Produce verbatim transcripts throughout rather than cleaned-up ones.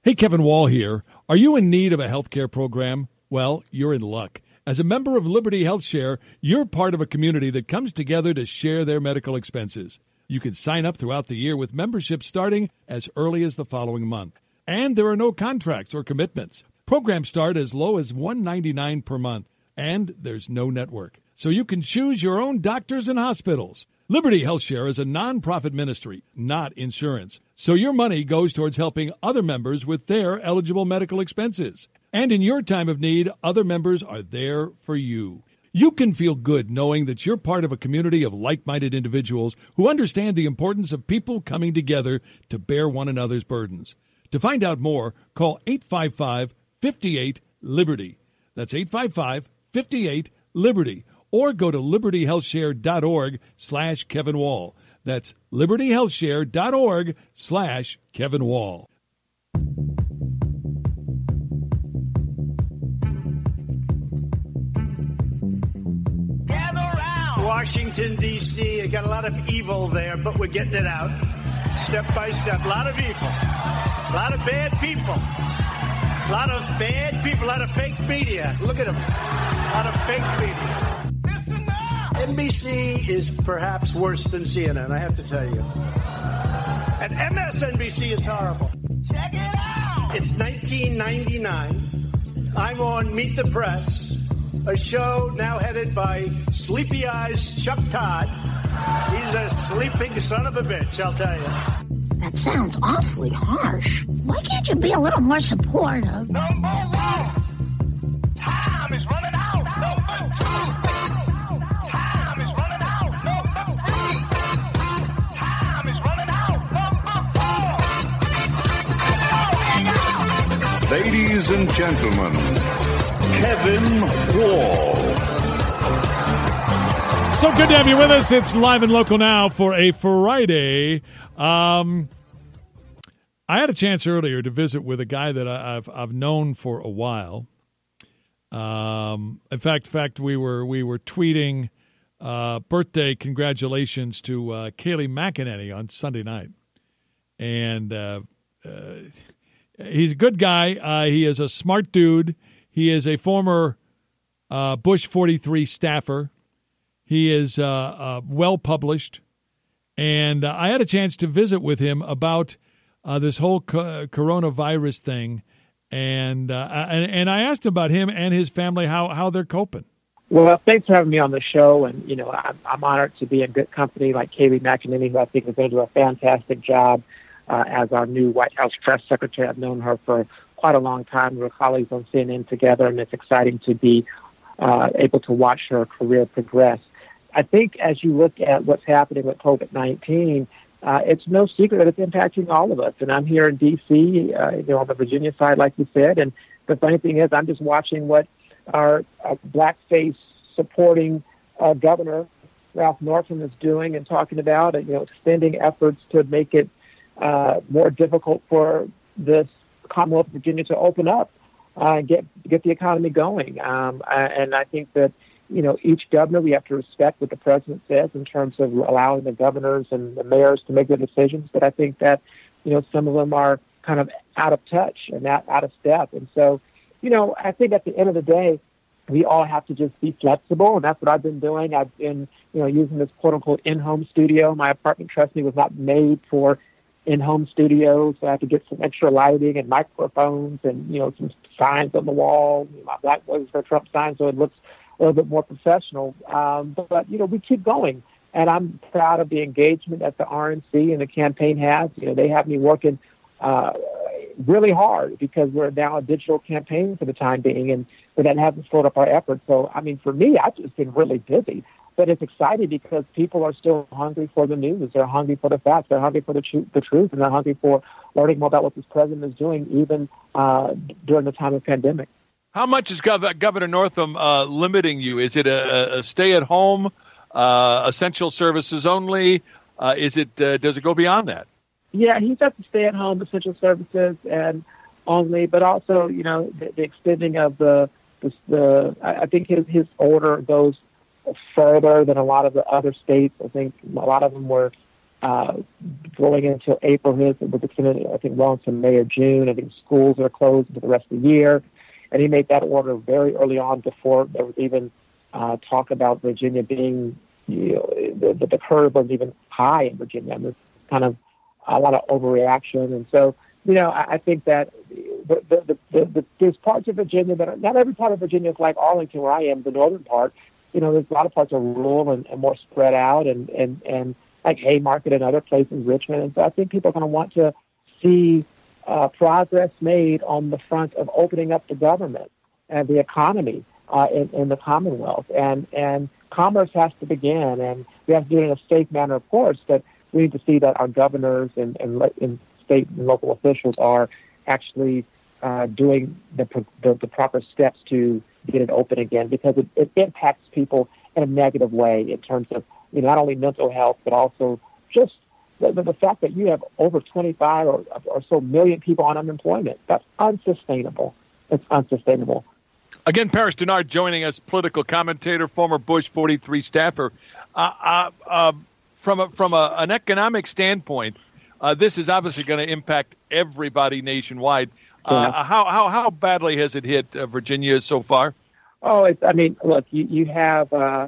Hey, Kevin Wall here. Are you in need of a healthcare program? Well, you're in luck. As a member of Liberty Health Share, you're part of a community that comes together to share their medical expenses. You can sign up throughout the year with membership starting as early as the following month. And there are no contracts or commitments. Programs start as low as one hundred ninety-nine dollars per month, and there's no network. So you can choose your own doctors and hospitals. Liberty Health Share is a nonprofit ministry, not insurance. So your money goes towards helping other members with their eligible medical expenses. And in your time of need, other members are there for you. You can feel good knowing that you're part of a community of like-minded individuals who understand the importance of people coming together to bear one another's burdens. To find out more, call eight five five, five eight, LIBERTY. That's eight five five, five eight, LIBERTY. Or go to libertyhealthshare.org slash Kevin Wall. That's libertyhealthshare.org slash Kevin Wall. Washington, D C, you got a lot of evil there, but we're getting it out step by step. A lot of evil, a lot of bad people, a lot of bad people, a lot of fake media. Look at them, a lot of fake media. N B C is perhaps worse than C N N, I have to tell you. And M S N B C is horrible. Check it out. It's nineteen ninety-nine. I'm on Meet the Press, a show now headed by Sleepy Eyes Chuck Todd. He's a sleeping son of a bitch, I'll tell you. That sounds awfully harsh. Why can't you be a little more supportive? Number one, time is running out. Number two, time is running out. Number three, time is running out. Number four. Ladies and gentlemen, Kevin Wall. So good to have you with us. It's live and local now for a Friday. Um, I had a chance earlier to visit with a guy that I, I've I've known for a while. Um, in fact, fact we were we were tweeting uh, birthday congratulations to uh, Kayleigh McEnany on Sunday night, and uh, uh, he's a good guy. Uh, he is a smart dude. He is a former uh, Bush forty-three staffer. He is uh, uh, well-published. And uh, I had a chance to visit with him about uh, this whole co- coronavirus thing. And, uh, and and I asked him about him and his family, how, how they're coping. Well, thanks for having me on the show. And, you know, I'm, I'm honored to be in good company like Kayleigh McEnany, who I think is going to do a fantastic job uh, as our new White House press secretary. I've known her for quite a long time. We're colleagues on C N N together, and it's exciting to be uh, able to watch her career progress. I think as you look at what's happening with COVID nineteen, uh, it's no secret that it's impacting all of us. And I'm here in D C, uh, you know, on the Virginia side, like you said. And the funny thing is, I'm just watching what our uh, blackface supporting uh, governor, Ralph Northam, is doing and talking about, and, you know, extending efforts to make it uh, more difficult for this Commonwealth of Virginia to open up uh, and get get the economy going. Um, and I think that, you know, each governor, we have to respect what the president says in terms of allowing the governors and the mayors to make their decisions. But I think that, you know, some of them are kind of out of touch and out, out of step. And so, you know, I think at the end of the day, we all have to just be flexible. And that's what I've been doing. I've been, you know, using this quote unquote in-home studio. My apartment, trust me, was not made for in-home studios. So I have to get some extra lighting and microphones and, you know, some signs on the wall. My Black Boys for Trump sign, so it looks a little bit more professional. Um, but, but, you know, we keep going. And I'm proud of the engagement that the R N C and the campaign has. You know, they have me working uh, really hard because we're now a digital campaign for the time being, and but that hasn't slowed up our efforts. So, I mean, for me, I've just been really busy. But it's exciting because people are still hungry for the news. They're hungry for the facts. They're hungry for the, tr- the truth, and they're hungry for learning more about what this president is doing, even uh, during the time of pandemic. How much is Gov- Governor Northam uh, limiting you? Is it a, a stay-at-home, uh, essential services only? Uh, is it? Uh, does it go beyond that? Yeah, he's at the stay-at-home, essential services, and only, but also, you know, the, the extending of the, the, the I think his, his order goes further than a lot of the other states. I think a lot of them were uh, going into April. His was extended, I think, well into May or June. I think schools are closed for the rest of the year. And he made that order very early on before there was even uh, talk about Virginia being, you know, the, the curve wasn't even high in Virginia. And there's kind of a lot of overreaction. And so, you know, I, I think that the, the, the, the, there's parts of Virginia that are, not every part of Virginia is like Arlington, where I am, the northern part. You know, there's a lot of parts are rural and, and more spread out, and, and, and like Haymarket and other places, Richmond. And so I think people are going to want to see Uh, progress made on the front of opening up the government and the economy uh, in, in the Commonwealth. And, and commerce has to begin, and we have to do it in a safe manner, of course, but we need to see that our governors and, and, and state and local officials are actually uh, doing the, the, the proper steps to get it open again, because it, it impacts people in a negative way in terms of, you know, not only mental health, but also just The, the fact that you have over twenty-five or, or so million people on unemployment, that's unsustainable. It's unsustainable. Again, Paris Dennard joining us, political commentator, former Bush forty-three staffer. Uh, uh, uh, from a, from a, an economic standpoint, uh, this is obviously going to impact everybody nationwide. Uh, yeah. How how how badly has it hit uh, Virginia so far? Oh, it's, I mean, look, you, you have uh,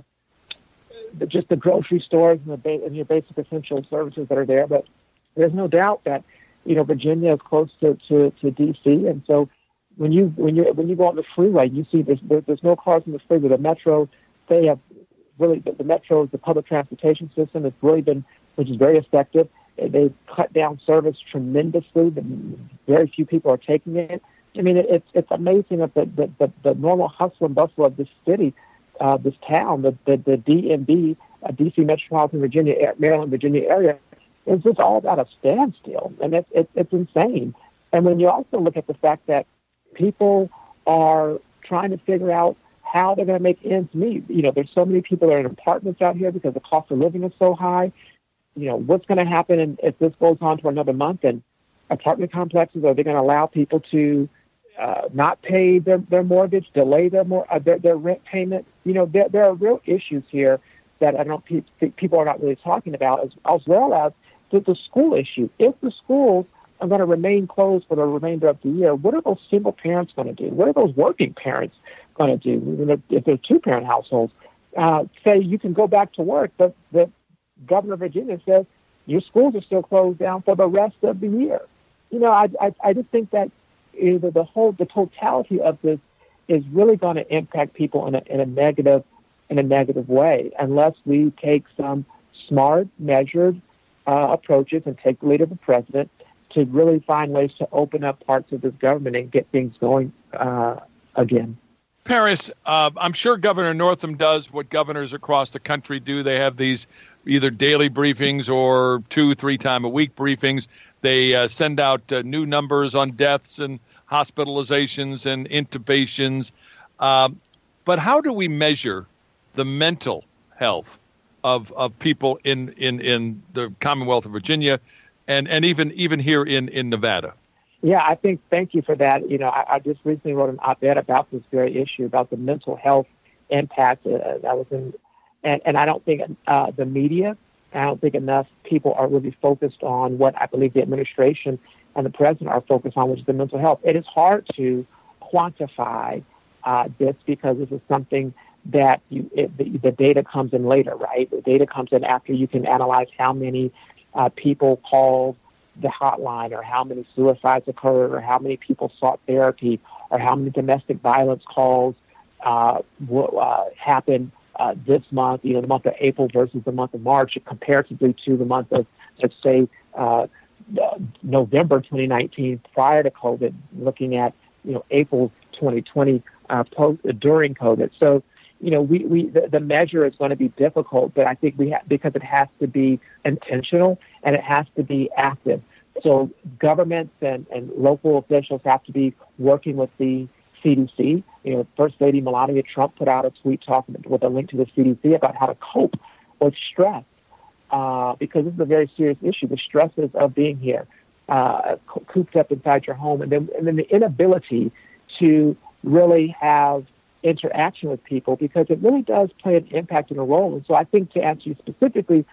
the, just the grocery stores and, the ba- and your basic essential services that are there, but there's no doubt that, you know, Virginia is close to, to, to D C, and so when you when you when you go on the freeway, you see there's there, there's no cars on the freeway. The metro, they have really the, the metro, the public transportation system has really been, which is very effective. They've cut down service tremendously. Very few people are taking it. I mean, it, it's it's amazing that the, the, the, the normal hustle and bustle of this city, uh, this town, the the, the D M V, uh, D C Metropolitan Virginia, Maryland, Virginia area, is just all about a standstill, and it's it's, it's insane. And when you also look at the fact that people are trying to figure out how they're going to make ends meet, you know, there's so many people that are in apartments out here because the cost of living is so high. You know, what's going to happen and if this goes on for another month? And apartment complexes, are they going to allow people to uh, not pay their, their mortgage, delay their, more, uh, their their rent payment? You know, there, there are real issues here that I don't think people are not really talking about, as, as well as the, the school issue. If the schools are going to remain closed for the remainder of the year, what are those single parents going to do? What are those working parents going to do? If they're two-parent households, uh, say you can go back to work, but the Governor of Virginia says your schools are still closed down for the rest of the year. You know, I I, I just think that either the whole the totality of this is really going to impact people in a in a negative in a negative way unless we take some smart, measured uh, approaches and take the lead of the president to really find ways to open up parts of this government and get things going uh, again. Paris, uh, I'm sure Governor Northam does what governors across the country do. They have these either daily briefings or two, three time a week briefings. They uh, send out uh, new numbers on deaths and hospitalizations and intubations. Um, but how do we measure the mental health of of people in, in, in the Commonwealth of Virginia and, and even even here in, in Nevada? Yeah, I think, thank you for that. You know, I, I just recently wrote an op-ed about this very issue, about the mental health impact. Uh, that was in, and, and I don't think uh, the media, I don't think enough people are really focused on what I believe the administration and the president are focused on, which is the mental health. It is hard to quantify uh, this because this is something that you, it, the, the data comes in later, right? The data comes in after you can analyze how many uh, people called the hotline, or how many suicides occurred, or how many people sought therapy, or how many domestic violence calls uh, w- uh, happened uh, this month, you know, the month of April versus the month of March, comparatively to the month of, let's say, uh, November twenty nineteen, prior to COVID, looking at, you know, April twenty twenty uh, post, during COVID. So, you know, we, we the, the measure is going to be difficult, but I think we have, because it has to be intentional and it has to be active. So governments and, and local officials have to be working with the C D C. You know, First Lady Melania Trump put out a tweet talking with a link to the C D C about how to cope with stress, uh, because this is a very serious issue. The stresses of being here, uh, cooped up inside your home, and then and then the inability to really have interaction with people, because it really does play an impact and a role. And so I think, to answer you specifically,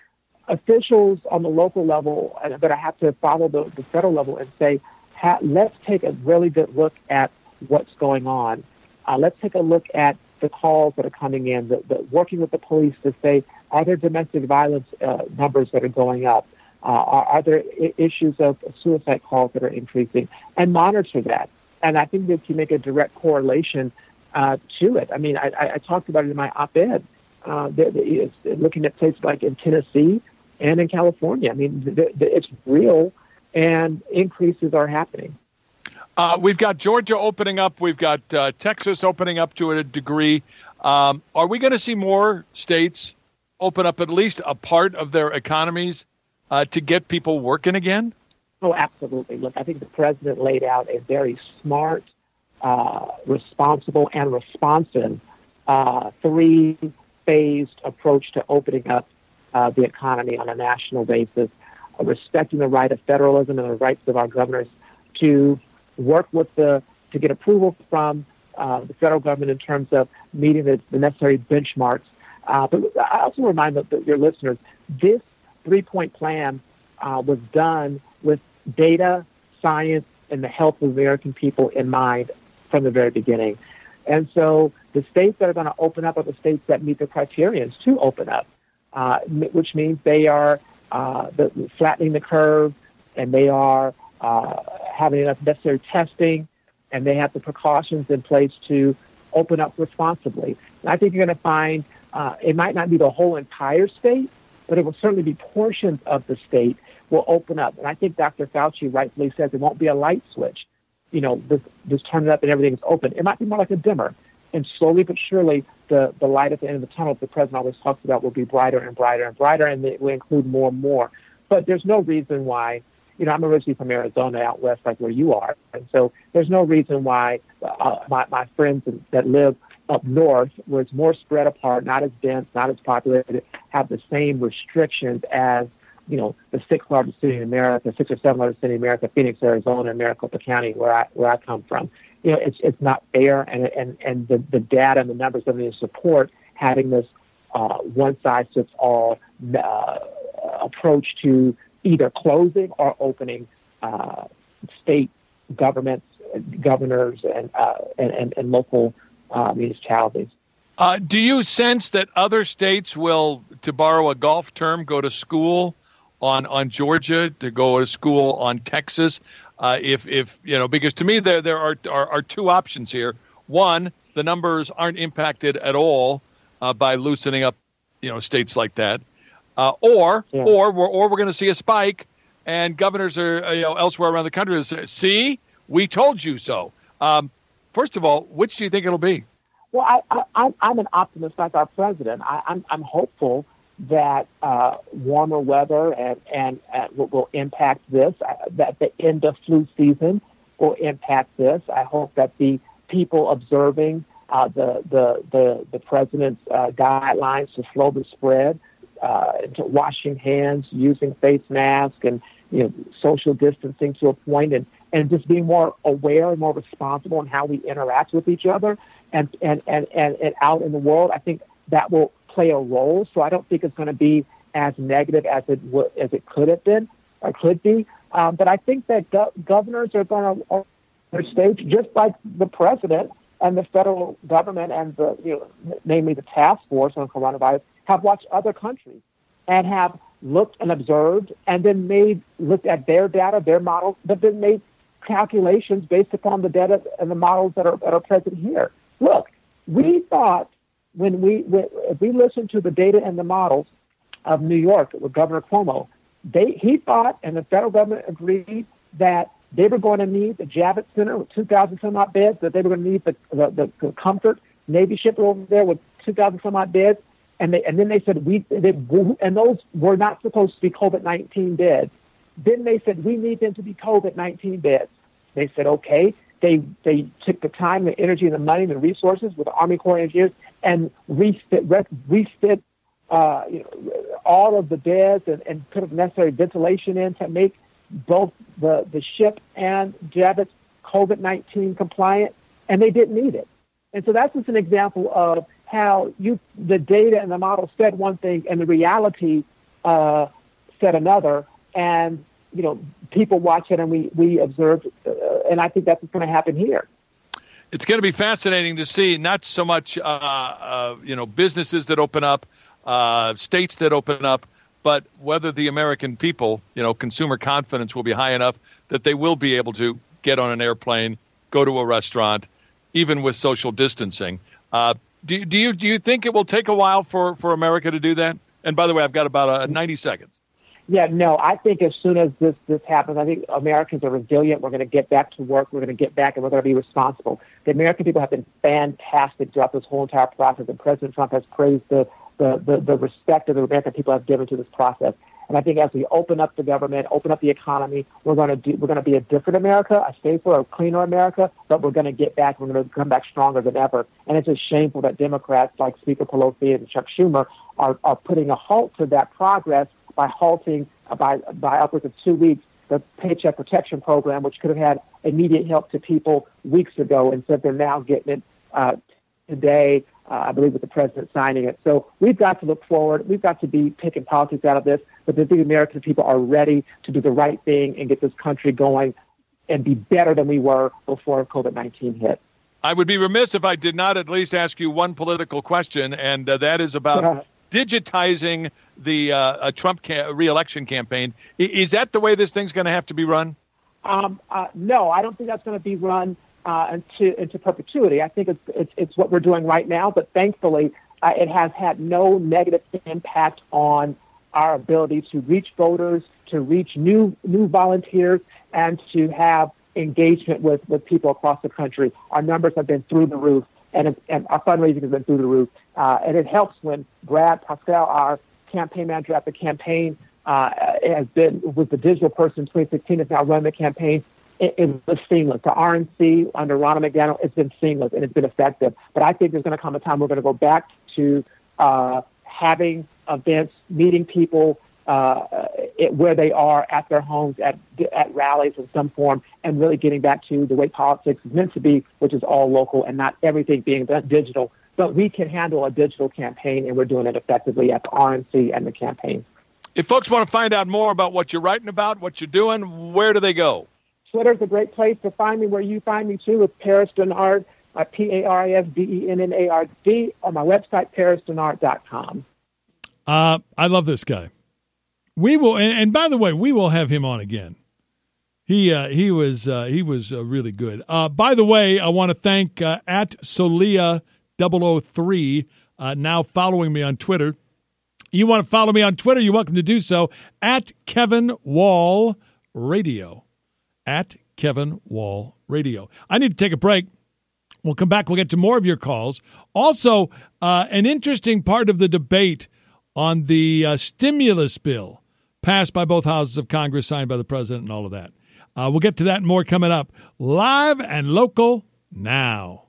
officials on the local level are going to have to follow the, the federal level and say, ha- let's take a really good look at what's going on. Uh, let's take a look at the calls that are coming in, the, the working with the police to say, are there domestic violence uh, numbers that are going up? Uh, are, are there I- issues of suicide calls that are increasing? And monitor that. And I think that you make a direct correlation uh, to it. I mean, I, I, I talked about it in my op-ed. Uh, the, the, looking at places like in Tennessee and in California. I mean, the, the, it's real, and increases are happening. Uh, we've got Georgia opening up. We've got uh, Texas opening up to a degree. Um, are we going to see more states open up at least a part of their economies uh, to get people working again? Oh, absolutely. Look, I think the president laid out a very smart, uh, responsible, and responsive uh, three-phased approach to opening up uh, the economy on a national basis, uh, respecting the right of federalism and the rights of our governors to work with the to get approval from uh, the federal government in terms of meeting the, the necessary benchmarks. Uh, but I also remind the, the, your listeners, this three-point plan uh, was done with data, science, and the health of American people in mind from the very beginning. And so the states that are going to open up are the states that meet the criterions to open up, uh, which means they are uh, the, flattening the curve, and they are uh, having enough necessary testing, and they have the precautions in place to open up responsibly. And I think you're going to find uh, it might not be the whole entire state, but it will certainly be portions of the state will open up. And I think Doctor Fauci rightfully says it won't be a light switch. You know, this, this turn it up and everything is open. It might be more like a dimmer. And slowly but surely, the, the light at the end of the tunnel, the president always talks about, will be brighter and brighter and brighter, and it will include more and more. But there's no reason why, you know, I'm originally from Arizona out west, like where you are. And so there's no reason why uh, my, my friends that live up north, where it's more spread apart, not as dense, not as populated, have the same restrictions as, you know, the sixth largest city in America, sixth or seventh largest city in America, Phoenix, Arizona, and Maricopa County, where I where I come from. You know, it's it's not fair, and and and the, the data and the numbers don't even support having this uh, one size fits all uh, approach to either closing or opening uh, state governments, governors, and uh, and, and, and local uh, municipalities. Uh, do you sense that other states will, to borrow a golf term, go to school on, on Georgia, to go to school on Texas? Uh, if, if you know, because to me there there are, are are two options here. One, the numbers aren't impacted at all uh, by loosening up, you know, states like that, uh, or yeah. or we're or we're going to see a spike, and governors are you know elsewhere around the country will say, "See, we told you so." Um, first of all, which do you think it'll be? Well, I, I, I'm an optimist like our president. I, I'm, I'm hopeful that uh, warmer weather and, and, and will, will impact this, uh, that the end of flu season will impact this. I hope that the people observing uh, the, the, the, the president's uh, guidelines to slow the spread, uh, to washing hands, using face masks, and you know, social distancing to a point, and, and just being more aware and more responsible in how we interact with each other and, and, and, and, and out in the world, I think that will play a role. So I don't think it's going to be as negative as it w- as it could have been or could be. Um, but I think that go- governors are going to, on their stage, just like the president and the federal government and the, you know, namely the task force on coronavirus, have watched other countries and have looked and observed and then made looked at their data, their models, but then made calculations based upon the data and the models that are that are present here. Look, we thought when we when, if we listened to the data and the models of New York with Governor Cuomo, they he thought and the federal government agreed that they were going to need the Javits Center with two thousand some odd beds, that they were going to need the the, the, the Comfort Navy ship over there with two thousand some odd beds, and they and then they said we they, and those were not supposed to be COVID nineteen beds. Then they said we need them to be COVID nineteen beds. They said okay. They they took the time, the energy, and the money, and the resources with the Army Corps of Engineers and refit refit uh, you know, all of the beds and, and put necessary ventilation in to make both the, the ship and Javits COVID nineteen compliant, and they didn't need it. And so that's just an example of how you the data and the model said one thing, and the reality uh, said another. And, you know, people watch it and we, we observe, uh, and I think that's what's going to happen here. It's going to be fascinating to see not so much, uh, uh, you know, businesses that open up, uh, states that open up, but whether the American people, you know, consumer confidence will be high enough that they will be able to get on an airplane, go to a restaurant, even with social distancing. Uh, do, do you do you think it will take a while for, for America to do that? And by the way, I've got about uh, ninety seconds. Yeah, no, I think as soon as this, this happens, I think Americans are resilient. We're going to get back to work. We're going to get back, and we're going to be responsible. The American people have been fantastic throughout this whole entire process, and President Trump has praised the, the, the, the respect that the American people have given to this process. And I think as we open up the government, open up the economy, we're going to do, we're going to be a different America, a safer, a cleaner America, but we're going to get back. We're going to come back stronger than ever. And it's just shameful that Democrats like Speaker Pelosi and Chuck Schumer are, are putting a halt to that progress by halting uh, by by upwards of two weeks the Paycheck Protection Program, which could have had immediate help to people weeks ago, instead they're now getting it uh, today, uh, I believe, with the president signing it. So we've got to look forward. We've got to be picking politics out of this, but the American people are ready to do the right thing and get this country going and be better than we were before COVID nineteen hit. I would be remiss if I did not at least ask you one political question, and uh, that is about uh, digitizing the uh, a Trump ca- re-election campaign. I- is that the way this thing's going to have to be run? Um, uh, no, I don't think that's going to be run uh, into into perpetuity. I think it's, it's it's what we're doing right now, but thankfully uh, it has had no negative impact on our ability to reach voters, to reach new new volunteers, and to have engagement with, with people across the country. Our numbers have been through the roof, and, it, and our fundraising has been through the roof. Uh, and it helps when Brad Pascal, our campaign manager at the campaign, uh, has been was the digital person in twenty sixteen, is now running the campaign. It, it was seamless. The R N C under Ronna McDaniel, it's been seamless and it's been effective. But I think there's going to come a time we're going to go back to uh, having events, meeting people uh, it, where they are at their homes, at at rallies in some form, and really getting back to the way politics is meant to be, which is all local and not everything being digital. But we can handle a digital campaign, and we're doing it effectively at the R N C and the campaign. If folks want to find out more about what you're writing about, what you're doing, where do they go? Twitter's a great place to find me, where you find me, too, with Paris Dennard, uh, P A R I S D E N N A R D, on my website, paris dennard dot com. Uh, I love this guy. We will, and, and by the way, we will have him on again. He uh, he was uh, he was uh, really good. Uh, by the way, I want to thank uh, at Solia double oh three, uh, now following me on Twitter. You want to follow me on Twitter, you're welcome to do so, at Kevin Wall Radio. At Kevin Wall Radio. I need to take a break. We'll come back. We'll get to more of your calls. Also, uh, an interesting part of the debate on the uh, stimulus bill passed by both houses of Congress, signed by the president, and all of that. Uh, we'll get to that and more coming up. Live and local now.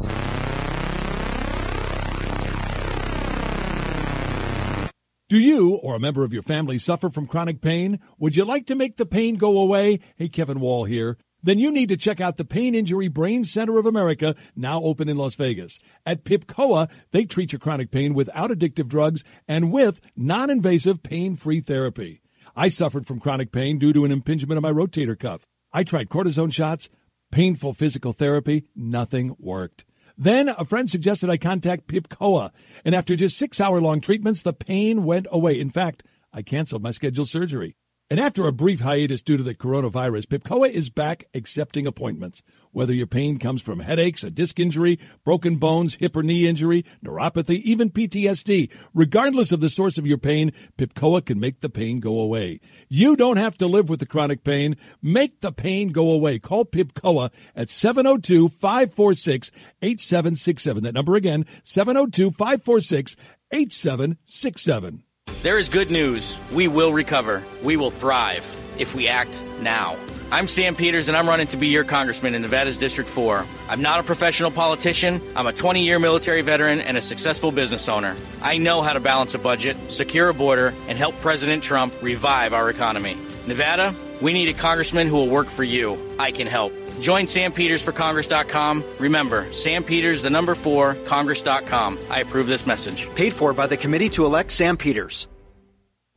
Do you or a member of your family suffer from chronic pain? Would you like to make the pain go away? Hey, Kevin Wall here. Then you need to check out the Pain Injury Brain Center of America, now open in Las Vegas. At P I P C O A, they treat your chronic pain without addictive drugs and with non-invasive pain-free therapy. I suffered from chronic pain due to an impingement of my rotator cuff. I tried cortisone shots, painful physical therapy, nothing worked. Then a friend suggested I contact P I P C O A, and after just six-hour-long treatments, the pain went away. In fact, I canceled my scheduled surgery. And after a brief hiatus due to the coronavirus, P I P C O A is back accepting appointments. Whether your pain comes from headaches, a disc injury, broken bones, hip or knee injury, neuropathy, even P T S D, regardless of the source of your pain, P I P C O A can make the pain go away. You don't have to live with the chronic pain. Make the pain go away. Call P I P C O A at seven oh two, five four six, eight seven six seven. That number again, seven oh two, five four six, eight seven six seven. There is good news. We will recover. We will thrive if we act now. I'm Sam Peters, and I'm running to be your congressman in Nevada's District four. I'm not a professional politician. I'm a twenty-year military veteran and a successful business owner. I know how to balance a budget, secure a border, and help President Trump revive our economy. Nevada, we need a congressman who will work for you. I can help. Join Sam Peters for Congress dot com. Remember, Sam Peters, the number four, Congress dot com. I approve this message. Paid for by the Committee to Elect Sam Peters.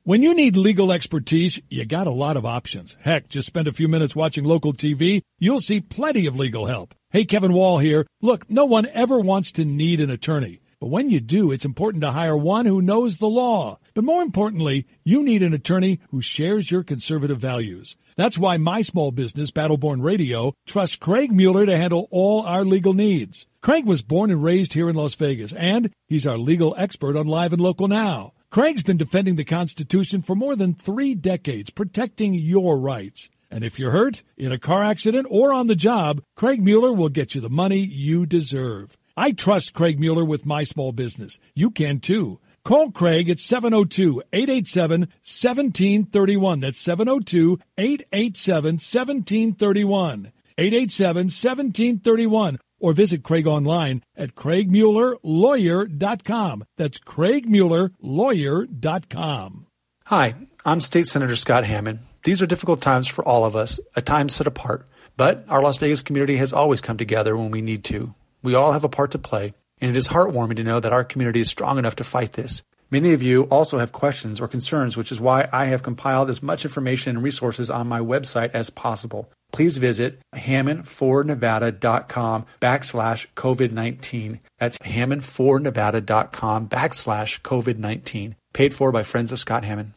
When you need legal expertise, you got a lot of options. Heck, just spend a few minutes watching local T V. You'll see plenty of legal help. Hey, Kevin Wall here. Look, no one ever wants to need an attorney. But when you do, it's important to hire one who knows the law. But more importantly, you need an attorney who shares your conservative values. That's why my small business, Battleborn Radio, trusts Craig Mueller to handle all our legal needs. Craig was born and raised here in Las Vegas, and he's our legal expert on Live and Local Now. Craig's been defending the Constitution for more than three decades, protecting your rights. And if you're hurt, in a car accident, or on the job, Craig Mueller will get you the money you deserve. I trust Craig Mueller with my small business. You can too. Call Craig at seven oh two, eight eight seven, one seven three one. That's seven oh two, eight eight seven, one seven three one. eight eight seven, one seven three one. Or visit Craig online at craig mueller lawyer dot com. That's craig mueller lawyer dot com. Hi, I'm State Senator Scott Hammond. These are difficult times for all of us, a time set apart. But our Las Vegas community has always come together when we need to. We all have a part to play, and it is heartwarming to know that our community is strong enough to fight this. Many of you also have questions or concerns, which is why I have compiled as much information and resources on my website as possible. Please visit hammond for nevada dot com backslash COVID nineteen. That's hammond for nevada dot com backslash COVID nineteen. Paid for by Friends of Scott Hammond.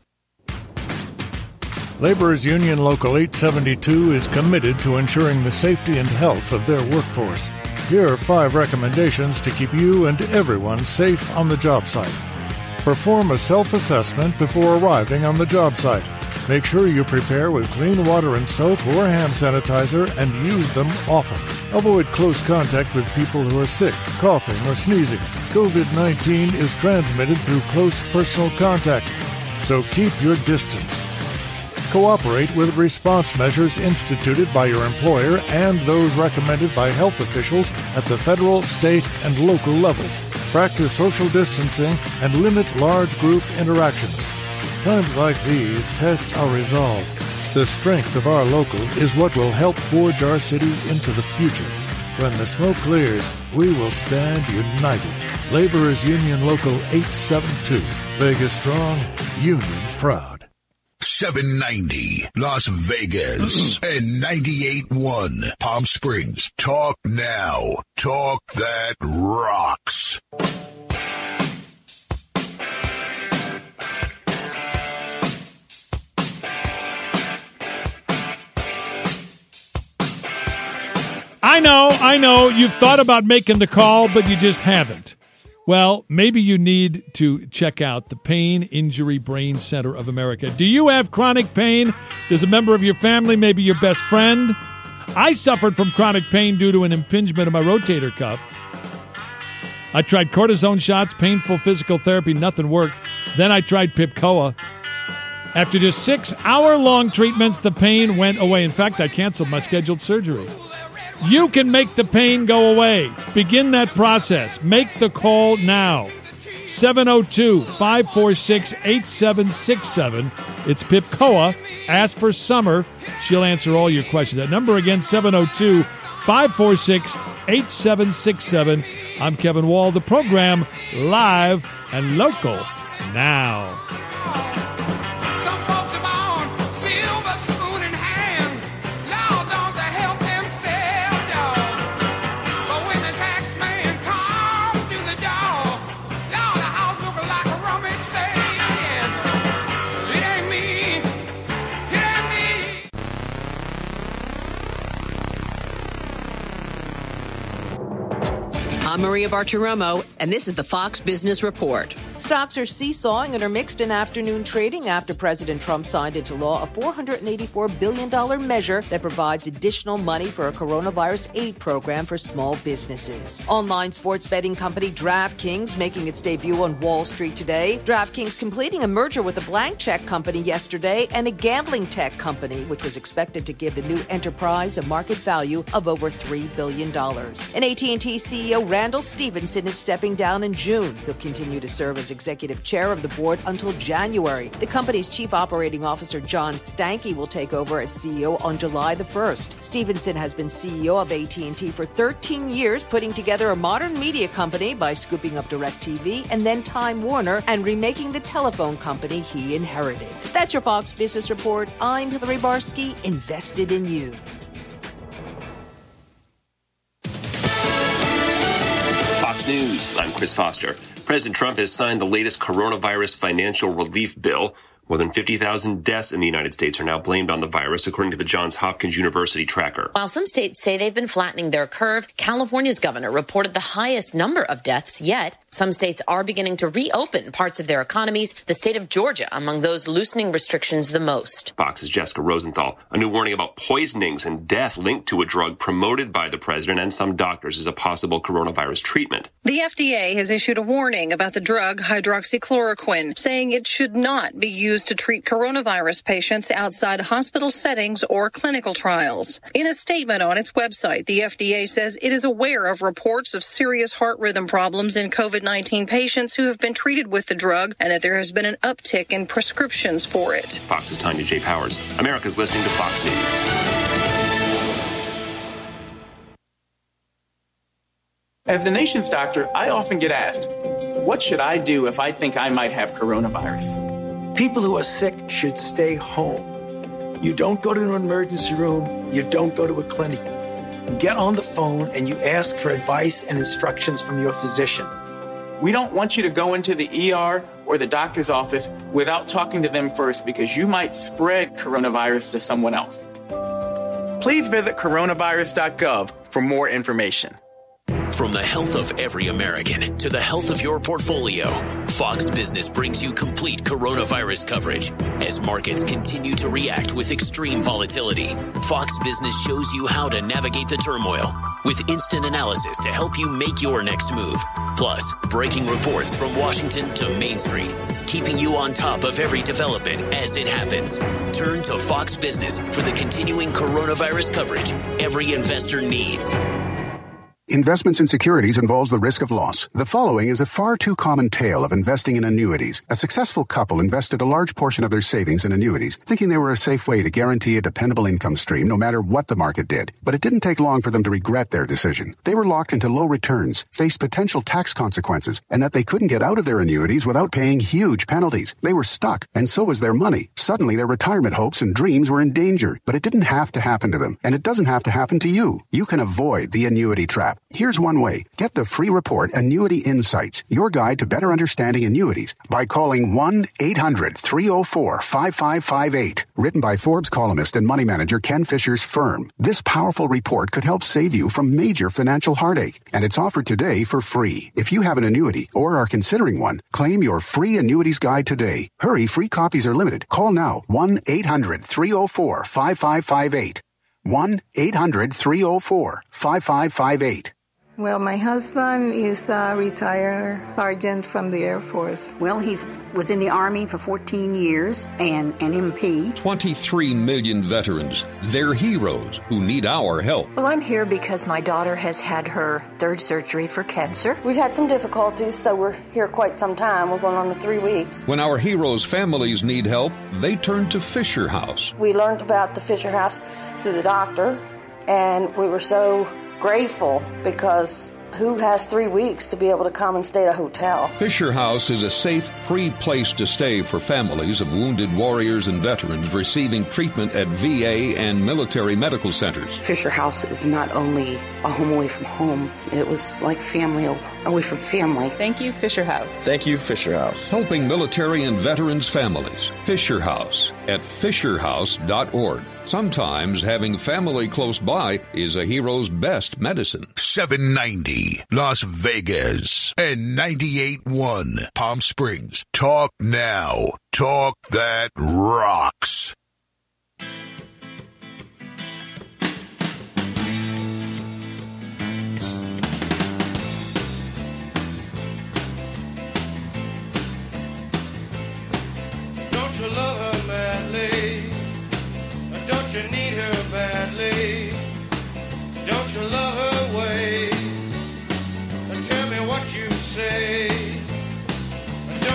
Laborers Union Local eight seventy-two is committed to ensuring the safety and health of their workforce. Here are five recommendations to keep you and everyone safe on the job site. Perform a self-assessment before arriving on the job site. Make sure you prepare with clean water and soap or hand sanitizer and use them often. Avoid close contact with people who are sick, coughing, or sneezing. COVID nineteen is transmitted through close personal contact, so keep your distance. Cooperate with response measures instituted by your employer and those recommended by health officials at the federal, state, and local level. Practice social distancing and limit large group interactions. Times like these test our resolve. The strength of our local is what will help forge our city into the future. When the smoke clears, we will stand united. Laborers Union Local eight seventy-two. Vegas strong, union proud. seven ninety Las Vegas and ninety-eight point one Palm Springs. Talk now. Talk that rocks. I know, I know, you've thought about making the call, but you just haven't. Well, maybe you need to check out the Pain Injury Brain Center of America. Do you have chronic pain? Does a member of your family, maybe your best friend? I suffered from chronic pain due to an impingement of my rotator cuff. I tried cortisone shots, painful physical therapy, nothing worked. Then I tried Pipcoa. After just six hour-long treatments, the pain went away. In fact, I canceled my scheduled surgery. You can make the pain go away. Begin that process. Make the call now. seven oh two, five four six, eight seven six seven. It's Pipcoa. Ask for Summer. She'll answer all your questions. That number again, seven oh two, five four six, eight seven six seven. I'm Kevin Wall. The program live and local now. I'm Maria Bartiromo, and this is the Fox Business Report. Stocks are seesawing and are mixed in afternoon trading after President Trump signed into law a four hundred eighty-four billion dollars measure that provides additional money for a coronavirus aid program for small businesses. Online sports betting company DraftKings making its debut on Wall Street today. DraftKings completing a merger with a blank check company yesterday and a gambling tech company, which was expected to give the new enterprise a market value of over three billion dollars. And A T and T C E O Randall Stevenson is stepping down in June. He'll continue to serve as executive chair of the board until January. The company's chief operating officer, John Stankey, will take over as C E O on July the first. Stevenson has been C E O of A T and T for thirteen years, putting together a modern media company by scooping up DirecTV and then Time Warner and remaking the telephone company he inherited. That's your Fox Business Report. I'm Hillary Barsky, invested in you. Fox News, I'm Chris Foster. President Trump has signed the latest coronavirus financial relief bill. More than fifty thousand deaths in the United States are now blamed on the virus, according to the Johns Hopkins University tracker. While some states say they've been flattening their curve, California's governor reported the highest number of deaths yet. Some states are beginning to reopen parts of their economies, the state of Georgia among those loosening restrictions the most. Fox's Jessica Rosenthal. A new warning about poisonings and death linked to a drug promoted by the president and some doctors as a possible coronavirus treatment. The F D A has issued a warning about the drug hydroxychloroquine, saying it should not be used to treat coronavirus patients outside hospital settings or clinical trials. In a statement on its website, the F D A says it is aware of reports of serious heart rhythm problems in COVID nineteen patients who have been treated with the drug and that there has been an uptick in prescriptions for it. Fox's Tanya J. Powers. America's listening to Fox News. As the nation's doctor, I often get asked, what should I do if I think I might have coronavirus? People who are sick should stay home. You don't go to an emergency room. You don't go to a clinic. You get on the phone and you ask for advice and instructions from your physician. We don't want you to go into the E R or the doctor's office without talking to them first because you might spread coronavirus to someone else. Please visit coronavirus dot gov for more information. From the health of every American to the health of your portfolio, Fox Business brings you complete coronavirus coverage. As markets continue to react with extreme volatility, Fox Business shows you how to navigate the turmoil with instant analysis to help you make your next move. Plus, breaking reports from Washington to Main Street, keeping you on top of every development as it happens. Turn to Fox Business for the continuing coronavirus coverage every investor needs. Investments in securities involves the risk of loss. The following is a far too common tale of investing in annuities. A successful couple invested a large portion of their savings in annuities, thinking they were a safe way to guarantee a dependable income stream no matter what the market did. But it didn't take long for them to regret their decision. They were locked into low returns, faced potential tax consequences, and that they couldn't get out of their annuities without paying huge penalties. They were stuck, and so was their money. Suddenly, their retirement hopes and dreams were in danger. But it didn't have to happen to them, and it doesn't have to happen to you. You can avoid the annuity trap. Here's one way. Get the free report Annuity Insights, your guide to better understanding annuities, by calling one eight hundred three oh four five five five eight. Written by Forbes columnist and money manager Ken Fisher's firm. This powerful report could help save you from major financial heartache, and it's offered today for free. If you have an annuity or are considering one, claim your free annuities guide today. Hurry, free copies are limited. Call now, one eight hundred three oh four five five five eight. one eight hundred three oh four five five five eight. Well, my husband is a retired sergeant from the Air Force. Well, he was in the Army for fourteen years and an M P. twenty-three million veterans. They're heroes who need our help. Well, I'm here because my daughter has had her third surgery for cancer. We've had some difficulties, so we're here quite some time. We're going on to three weeks. When our heroes' families need help, they turn to Fisher House. We learned about the Fisher House through the doctor, and we were so grateful because who has three weeks to be able to come and stay at a hotel? Fisher House is a safe, free place to stay for families of wounded warriors and veterans receiving treatment at V A and military medical centers. Fisher House is not only a home away from home, it was like family away from family. Thank you, Fisher House. Thank you, Fisher House. Helping military and veterans families. Fisher House at fisher house dot org. Sometimes having family close by is a hero's best medicine. seven ninety Las Vegas and ninety-eight point one Palm Springs. Talk now. Talk that rocks. Don't you love her madly? Don't you need her badly? Don't you love her ways? Tell me what you say. Don't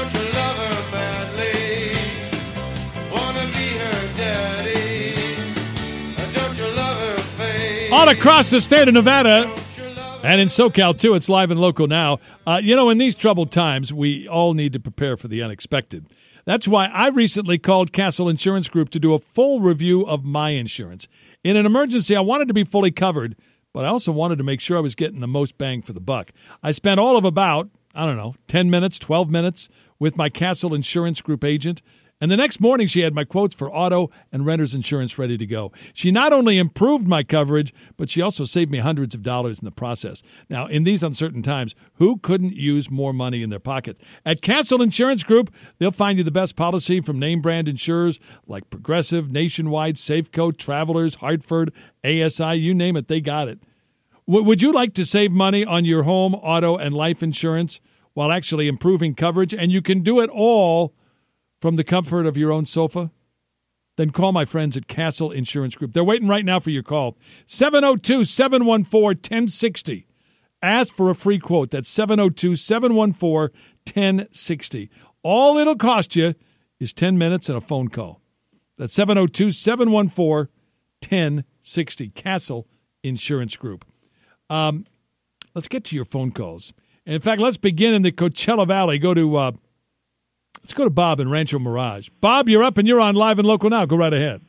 All across the state of Nevada and in SoCal, too. It's live and local now. Uh, you know, in these troubled times, we all need to prepare for the unexpected. That's why I recently called Castle Insurance Group to do a full review of my insurance. In an emergency, I wanted to be fully covered, but I also wanted to make sure I was getting the most bang for the buck. I spent all of about, I don't know, ten minutes, twelve minutes with my Castle Insurance Group agent. And the next morning, she had my quotes for auto and renter's insurance ready to go. She not only improved my coverage, but she also saved me hundreds of dollars in the process. Now, in these uncertain times, who couldn't use more money in their pocket? At Castle Insurance Group, they'll find you the best policy from name brand insurers like Progressive, Nationwide, Safeco, Travelers, Hartford, A S I, you name it, they got it. W- would you like to save money on your home, auto, and life insurance while actually improving coverage? And you can do it all from the comfort of your own sofa? Then call my friends at Castle Insurance Group. They're waiting right now for your call. seven oh two, seven one four, one oh six oh. Ask for a free quote. That's seven oh two, seven one four, one oh six oh. All it'll cost you is ten minutes and a phone call. That's seven oh two, seven one four, one oh six oh. Castle Insurance Group. Um, let's get to your phone calls. And in fact, let's begin in the Coachella Valley. Go to... Uh, Let's go to Bob in Rancho Mirage. Bob, you're up and you're on Live and Local now. Go right ahead.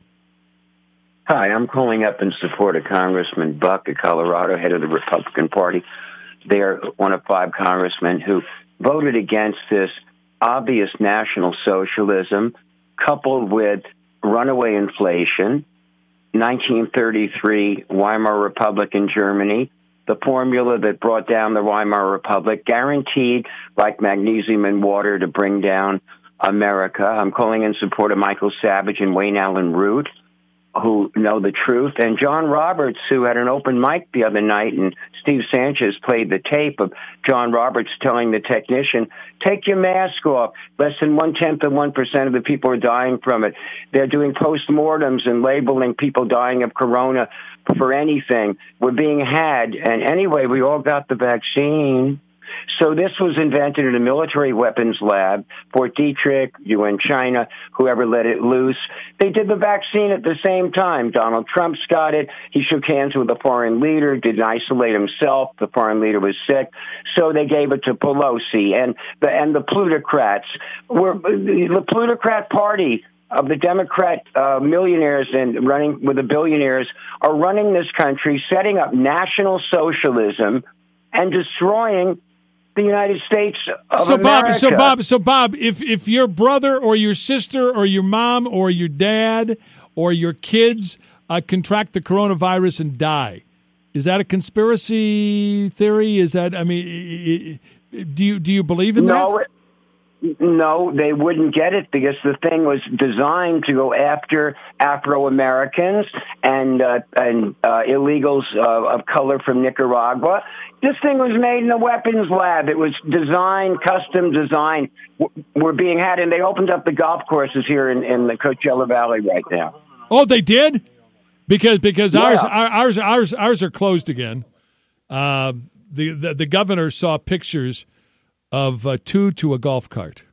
Hi, I'm calling up in support of Congressman Buck of Colorado, head of the Republican Party. They're one of five congressmen who voted against this obvious national socialism coupled with runaway inflation, nineteen thirty-three Weimar Republic in Germany, the formula that brought down the Weimar Republic, guaranteed, like magnesium in water, to bring down America. I'm calling in support of Michael Savage and Wayne Allen Root, who know the truth, and John Roberts, who had an open mic the other night, and Steve Sanchez played the tape of John Roberts telling the technician, take your mask off. Less than one-tenth of one percent of the people are dying from it. They're doing postmortems and labeling people dying of corona for anything. We're being had, and anyway, we all got the vaccine. So this was invented in a military weapons lab, Fort Detrick, U N China, whoever let it loose. They did the vaccine at the same time. Donald Trump's got it. He shook hands with a foreign leader, didn't isolate himself. The foreign leader was sick. So they gave it to Pelosi. And the, and the plutocrats were the plutocrat party of the Democrat uh, millionaires and running with the billionaires are running this country, setting up national socialism and destroying the United States of so America. Bob, so Bob, so Bob, if if your brother or your sister or your mom or your dad or your kids uh, contract the coronavirus and die, is that a conspiracy theory? Is that, I mean, do you do you believe in no, that? No, they wouldn't get it because the thing was designed to go after Afro-Americans and uh, and uh, illegals uh, of color from Nicaragua. This thing was made in a weapons lab. It was designed, custom designed. We're being had, and they opened up the golf courses here in, in the Coachella Valley right now. Oh, they did? Because because Yeah. ours ours ours ours are closed again. Uh, the, the the governor saw pictures of uh, two to a golf cart.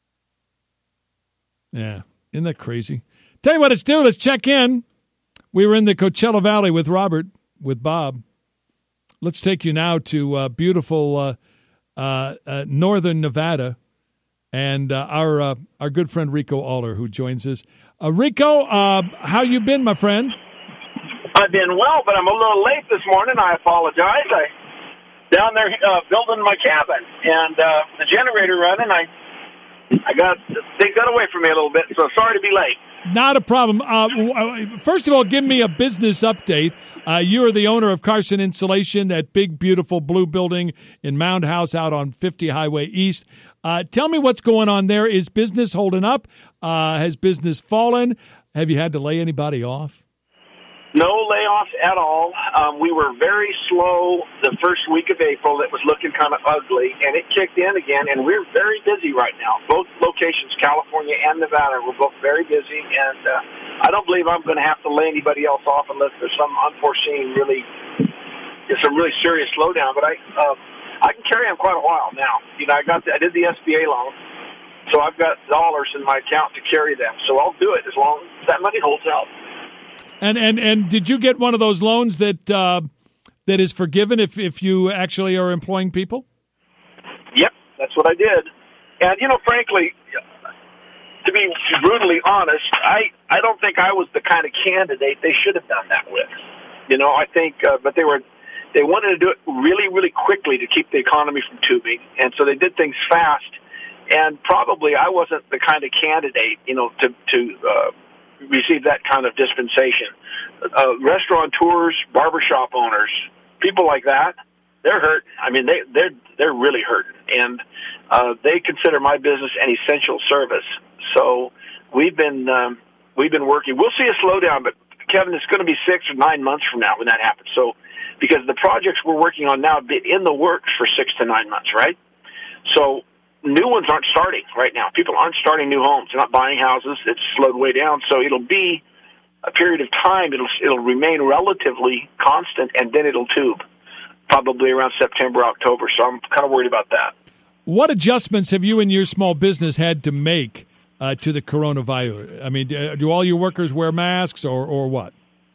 Yeah, isn't that crazy? Tell you what, let's do. Let's check in. We were in the Coachella Valley with Robert, with Bob. Let's take you now to uh, beautiful uh, uh, uh, northern Nevada, and uh, our uh, our good friend Rico Aller, who joins us. Uh, Rico, uh, how you been, my friend? I've been well, but I'm a little late this morning. I apologize. I down there uh, building my cabin, and uh, the generator running. I I got they got away from me a little bit, so sorry to be late. Not a problem. Uh, first of all, give me a business update. Uh, you are the owner of Carson Insulation, that big, beautiful blue building in Mound House out on fifty Highway East. Uh, tell me what's going on there. Is business holding up? Uh, has business fallen? Have you had to lay anybody off? No layoffs at all. Um, we were very slow the first week of April. It was looking kind of ugly, and it kicked in again, and we're very busy right now. Both locations, California and Nevada, we're both very busy, and uh, I don't believe I'm going to have to lay anybody else off unless there's some unforeseen, really, some really serious slowdown. But I uh, I can carry on quite a while now. You know, I got the, I did the S B A loan, so I've got dollars in my account to carry them. So I'll do it as long as that money holds out. And and and did you get one of those loans that uh, that is forgiven if if you actually are employing people? Yep, that's what I did. And you know, frankly, to be brutally honest, I I don't think I was the kind of candidate they should have done that with. You know, I think, uh, but they were they wanted to do it really, really quickly to keep the economy from tubing, and so they did things fast. And probably I wasn't the kind of candidate, you know, to to uh, receive that kind of dispensation. Uh, restaurateurs, barbershop owners, people like that, they're hurt. I mean, they they're they're really hurting, and uh, they consider my business an essential service. So we've been um, we've been working. We'll see a slowdown, but Kevin, it's going to be six or nine months from now when that happens. So because the projects we're working on now have been in the works for six to nine months, right? So new ones aren't starting right now. People aren't starting new homes. They're not buying houses. It's slowed way down. So it'll be a period of time. It'll it'll remain relatively constant, and then it'll tube, probably around September, October. So I'm kind of worried about that. What adjustments have you and your small business had to make uh, to the coronavirus? I mean, do, do all your workers wear masks or, or what?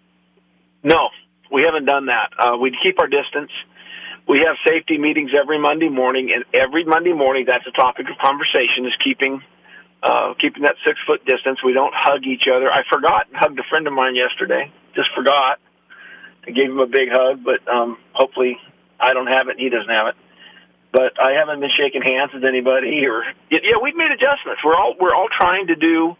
No, we haven't done that. Uh, we keep our distance. We have safety meetings every Monday morning, and every Monday morning that's a topic of conversation is keeping uh, keeping that six-foot distance. We don't hug each other. I forgot and hugged a friend of mine yesterday. Just forgot. I gave him a big hug, but um, hopefully I don't have it and he doesn't have it. But I haven't been shaking hands with anybody. Or yeah, we've made adjustments. We're all we're all trying to do.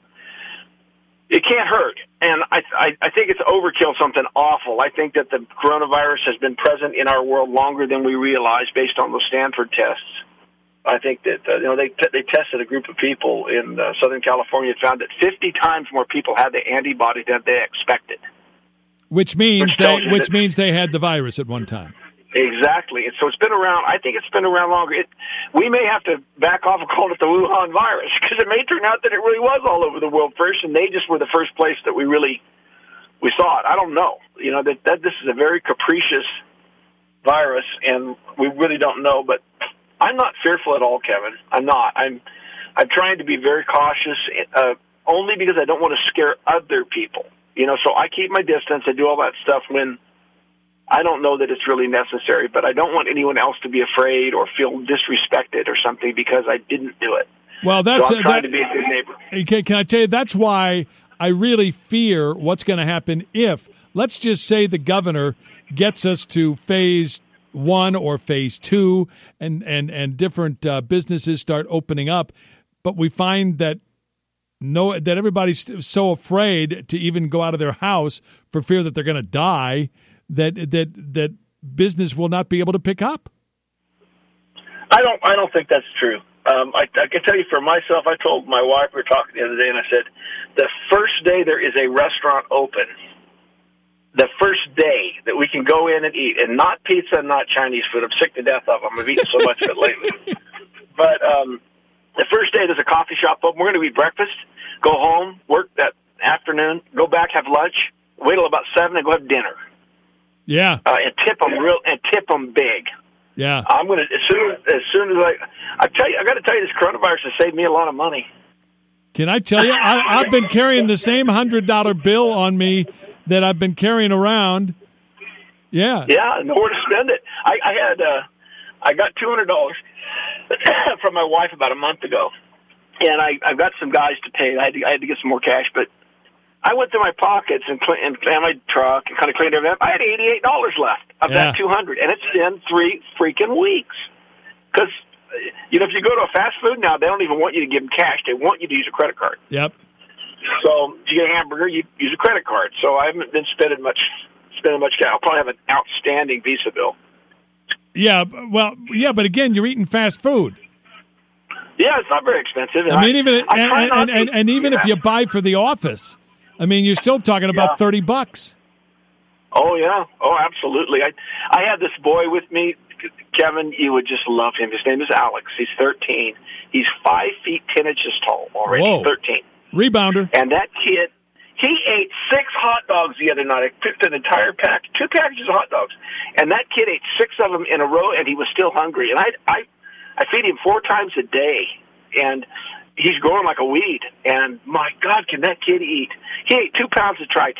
It can't hurt, and I, I I think it's overkill, something awful. I think that the coronavirus has been present in our world longer than we realize, based on those Stanford tests. I think that uh, you know they t- they tested a group of people in uh, Southern California and found that fifty times more people had the antibody than they expected. Which means Which they tells you which that- means they had the virus at one time. Exactly. And so it's been around, I think it's been around longer. It, we may have to back off and call it the Wuhan virus, because it may turn out that it really was all over the world first, and they just were the first place that we really, we saw it. I don't know. You know, that, that this is a very capricious virus, and we really don't know, but I'm not fearful at all, Kevin. I'm not. I'm, I'm trying to be very cautious, uh, only because I don't want to scare other people. You know, so I keep my distance. I do all that stuff when I don't know that it's really necessary, but I don't want anyone else to be afraid or feel disrespected or something because I didn't do it. Well, that's so I'm trying that, to be a good neighbor. Can, can I tell you, that's why I really fear what's going to happen if, let's just say the governor gets us to phase one or phase two and, and, and different uh, businesses start opening up, but we find that no, that everybody's so afraid to even go out of their house for fear that they're going to die, that that that business will not be able to pick up. I don't. I don't think that's true. Um, I, I can tell you for myself. I told my wife, we were talking the other day, and I said, the first day there is a restaurant open, the first day that we can go in and eat, and not pizza, and not Chinese food. I'm sick to death of them. I've eaten so much of it lately. But um, the first day there's a coffee shop open. We're going to eat breakfast, go home, work that afternoon, go back, have lunch, wait till about seven, and go have dinner. Yeah, uh, and tip them real and tip them big. Yeah, I'm gonna as soon as soon as I I tell you I got to tell you this coronavirus has saved me a lot of money. Can I tell you? I, I've been carrying the same hundred dollar bill on me that I've been carrying around. Yeah, yeah, nowhere to spend it. I, I had uh, I got two hundred dollars from my wife about a month ago, and I I've got some guys to pay. I had to, I had to get some more cash, but I went through my pockets and, cl- and cleaned my truck and kind of cleaned everything up. I had eighty-eight dollars left of Yeah. that two hundred dollars, and it's been three freaking weeks. Because, you know, if you go to a fast food now, they don't even want you to give them cash. They want you to use a credit card. Yep. So if you get a hamburger, you use a credit card. So I haven't been spending much, spending much cash. I'll probably have an outstanding Visa bill. Yeah, well, yeah, but again, you're eating fast food. Yeah, it's not very expensive. I mean, even I and, try and, not and, to- and, and even if yeah. you buy for the office, I mean, you're still talking about Yeah. thirty bucks. Oh, yeah. Oh, absolutely. I I had this boy with me, Kevin, you would just love him. His name is Alex. He's thirteen. He's five feet ten inches tall already. Whoa. thirteen. Rebounder. And that kid, he ate six hot dogs the other night. I picked an entire pack, two packages of hot dogs. And that kid ate six of them in a row, and he was still hungry. And I, I, I feed him four times a day. And he's growing like a weed. And, my God, can that kid eat? He ate two pounds of tri-tip.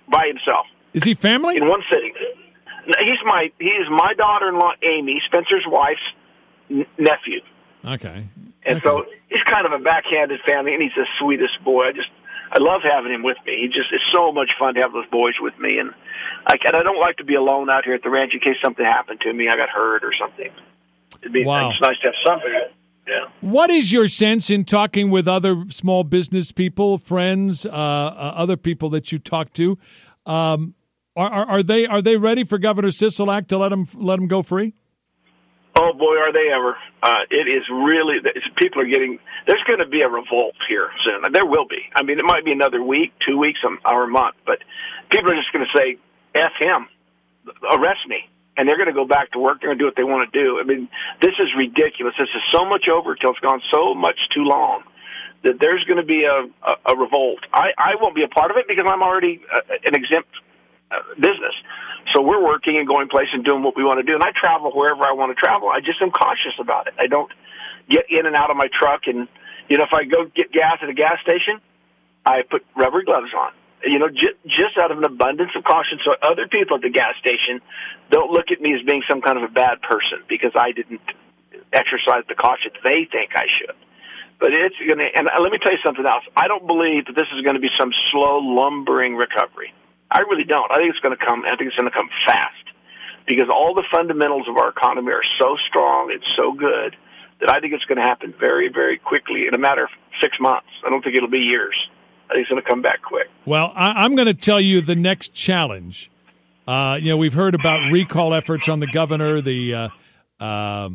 by himself. Is he family? In one sitting. He's my he's my daughter-in-law, Amy, Spencer's wife's n- nephew. Okay. And okay. so he's kind of a backhanded family, and he's the sweetest boy. I just I love having him with me. He just it's so much fun to have those boys with me, and I and I don't like to be alone out here at the ranch in case something happened to me. I got hurt or something. It'd be wow. it's nice to have somebody. Yeah. What is your sense in talking with other small business people, friends, uh, uh, other people that you talk to? Um, are, are, are they are they ready for Governor Sisolak to let him let him go free? Oh boy, are they ever! Uh, it is really it's, people are getting. There's going to be a revolt here soon. There will be. I mean, it might be another week, two weeks, or a month, but people are just going to say, "F him, arrest me." And they're going to go back to work. They're going to do what they want to do. I mean, this is ridiculous. This is so much overkill. It's gone so much too long that there's going to be a, a, a revolt. I, I won't be a part of it because I'm already uh, an exempt uh, business. So we're working and going places and doing what we want to do. And I travel wherever I want to travel. I just am cautious about it. I don't get in and out of my truck. And, you know, if I go get gas at a gas station, I put rubber gloves on. You know, j- just out of an abundance of caution, so other people at the gas station don't look at me as being some kind of a bad person because I didn't exercise the caution they think I should. But it's going to, and let me tell you something else. I don't believe that this is going to be some slow, lumbering recovery. I really don't. I think it's going to come. I think it's going to come fast because all the fundamentals of our economy are so strong and so good that I think it's going to happen very, very quickly in a matter of six months. I don't think it'll be years. I think it's going to come back quick. Well, I, I'm going to tell you the next challenge. Uh, you know, we've heard about recall efforts on the governor. The uh, uh,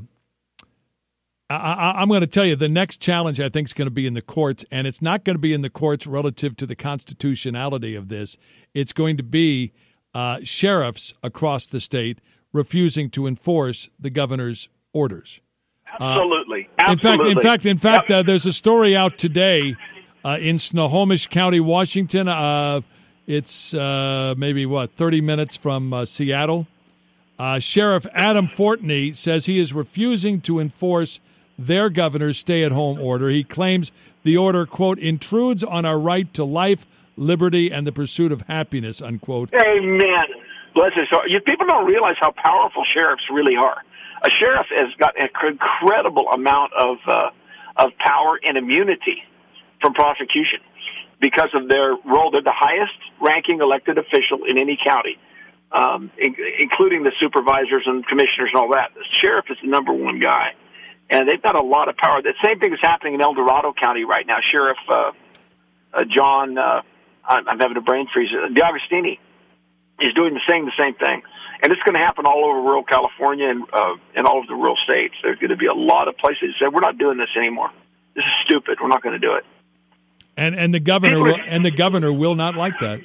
I, I, I'm going to tell you the next challenge I think is going to be in the courts, and it's not going to be in the courts relative to the constitutionality of this. It's going to be uh, sheriffs across the state refusing to enforce the governor's orders. Absolutely. Uh, Absolutely. In fact, in fact, in fact, Yep. uh, there's a story out today. Uh, in Snohomish County, Washington, uh, it's uh, maybe, what, thirty minutes from uh, Seattle. Uh, Sheriff Adam Fortney says he is refusing to enforce their governor's stay-at-home order. He claims the order, quote, intrudes on our right to life, liberty, and the pursuit of happiness, unquote. Amen. Bless his heart. You, people don't realize how powerful sheriffs really are. A sheriff has got an incredible amount of uh, of power and immunity from prosecution because of their role. They're the highest-ranking elected official in any county, um, in, including the supervisors and commissioners and all that. The sheriff is the number one guy, and they've got a lot of power. The same thing is happening in El Dorado County right now. Sheriff uh, uh, John, uh, I'm, I'm having a brain freeze, uh, D'Agostini is doing the same, the same thing. And it's going to happen all over rural California and, uh, and all of the rural states. There's going to be a lot of places that say, we're not doing this anymore. This is stupid. We're not going to do it. And and the governor will, and the governor will not like that.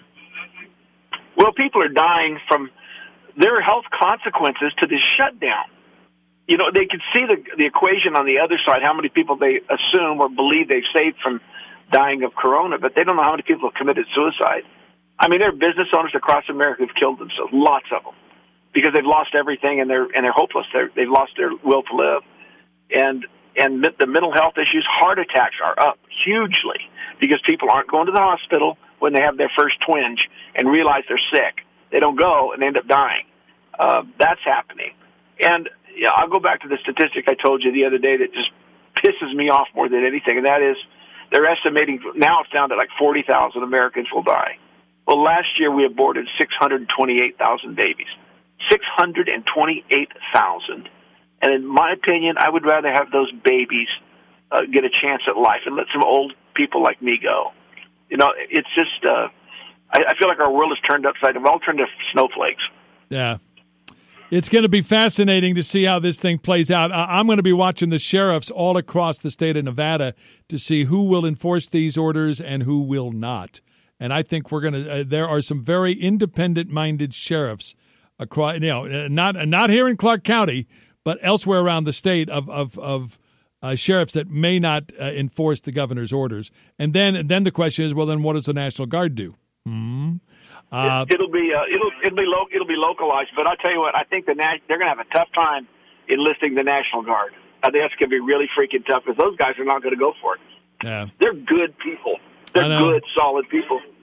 Well, people are dying from their health consequences to this shutdown. You know, they can see the the equation on the other side, how many people they assume or believe they've saved from dying of corona, but they don't know how many people have committed suicide. I mean, there are business owners across America who've killed themselves, lots of them, because they've lost everything and they're and they're hopeless. They're, they've lost their will to live, and and the mental health issues, heart attacks are up hugely. Because people aren't going to the hospital when they have their first twinge and realize they're sick. They don't go and end up dying. Uh, that's happening. And yeah, I'll go back to the statistic I told you the other day that just pisses me off more than anything, and that is they're estimating, now it's down to like forty thousand Americans will die. Well, last year we aborted six hundred twenty-eight thousand babies. six hundred twenty-eight thousand. And in my opinion, I would rather have those babies uh, get a chance at life and let some old people like me go. You know, it's just, uh, I, I feel like our world is turned upside down. We're all turned to snowflakes. Yeah. It's going to be fascinating to see how this thing plays out. I'm going to be watching the sheriffs all across the state of Nevada to see who will enforce these orders and who will not. And I think we're going to, uh, there are some very independent-minded sheriffs across, you know, not not here in Clark County, but elsewhere around the state of, of, of Uh, sheriffs that may not uh, enforce the governor's orders, and then and then the question is, well, then what does the National Guard do? Hmm? Uh, it, it'll be uh, it'll it'll be lo- it'll be localized, but I tell you what, I think the na- they're going to have a tough time enlisting the National Guard. I think that's going to be really freaking tough because those guys are not going to go for it. Yeah, they're good people. They're good, solid people,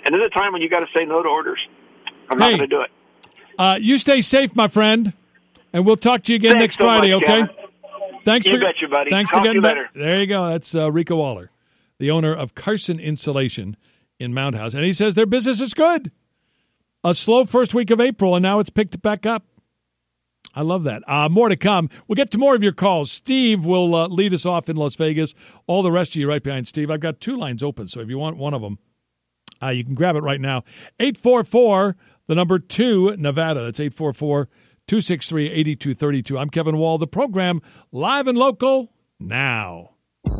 And there's a time when you got to say no to orders. I'm Hey. not going to do it. Uh, you stay safe, my friend, and we'll talk to you again Thanks next so Friday, much, okay? Kevin. Thanks You for betcha, buddy. Thanks Talk for to you getting back. later. There you go. That's uh, Rico Waller, the owner of Carson Insulation in Mount House, and he says their business is good. A slow first week of April, and now it's picked back up. I love that. Uh, more to come. We'll get to more of your calls. Steve will uh, lead us off in Las Vegas. All the rest of you right behind Steve. I've got two lines open, so if you want one of them, uh, you can grab it right now. eight four four, the number two, Nevada. That's eight four four, two six three, eight two three two. I'm Kevin Wall. The program, live and local, now.